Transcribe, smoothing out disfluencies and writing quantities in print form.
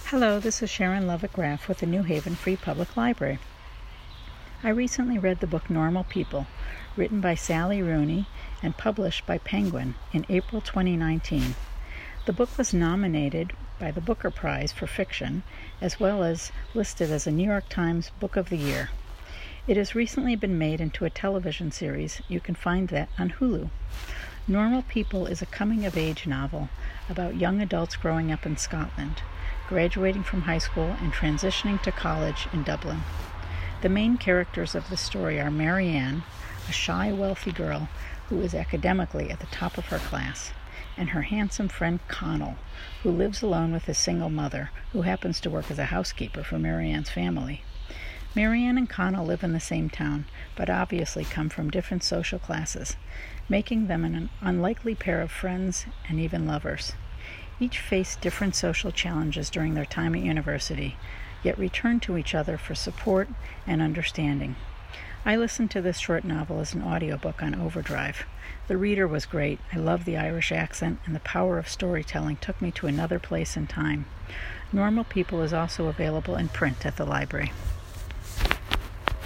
Hello, this is Sharon Lovick Graff with the New Haven Free Public Library. I recently read the book Normal People, written by Sally Rooney and published by Penguin in April 2019. The book was nominated by the Booker Prize for Fiction, as well as listed as a New York Times Book of the Year. It has recently been made into a television series. You can find that on Hulu. Normal People is a coming-of-age novel about young adults growing up in Scotland, graduating from high school and transitioning to college in Dublin. The main characters of the story are Marianne, a shy, wealthy girl who is academically at the top of her class, and her handsome friend Connell, who lives alone with his single mother, who happens to work as a housekeeper for Marianne's family. Marianne and Connell live in the same town, but obviously come from different social classes, making them an unlikely pair of friends and even lovers. Each face different social challenges during their time at university, yet return to each other for support and understanding. I listened to this short novel as an audiobook on Overdrive. The reader was great. I loved the Irish accent, and the power of storytelling took me to another place and time. Normal People is also available in print at the library.